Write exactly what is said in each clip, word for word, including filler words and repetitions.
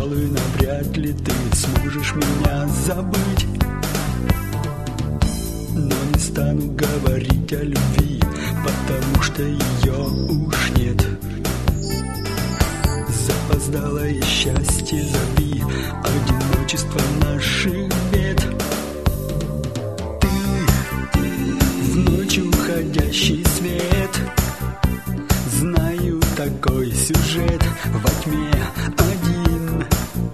Пожалуй, навряд ли ты сможешь меня забыть. Но не стану говорить о любви, потому что ее уж нет. Запоздалое счастье зови, одиночество наших бед. Ты в ночь уходящий свет. Знаю такой сюжет во тьме один.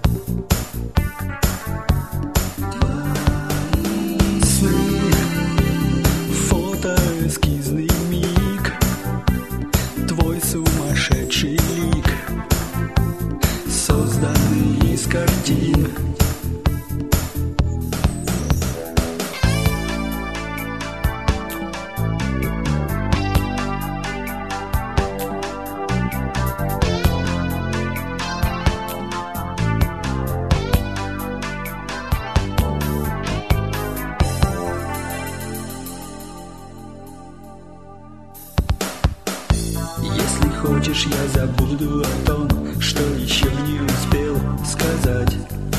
Сны, фото, эскизный миг, твой сумасшедший лик, созданный из картин. Если хочешь, я забуду о том, что еще не успел сказать.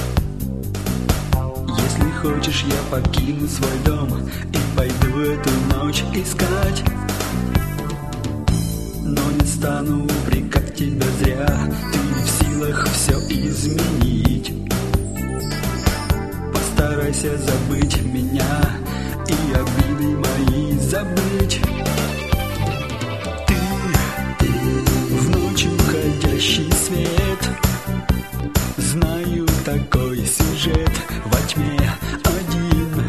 Если хочешь, я покину свой дом и пойду эту ночь искать. Но не стану упрекать тебя зря, ты не в силах все изменить. Постарайся забыть меня и обиды мои забыть. Уходящий свет. Знаю такой сюжет во тьме один.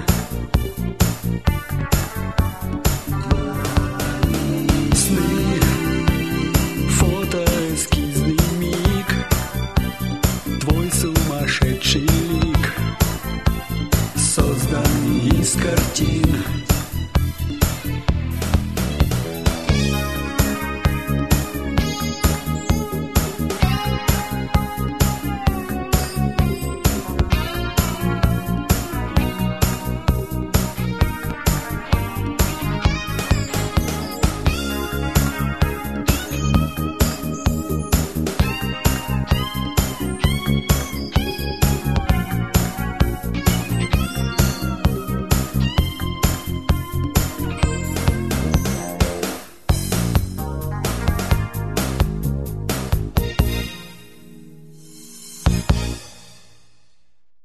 Сны, фото, эскизный миг, твой сумасшедший лик, созданный из картин.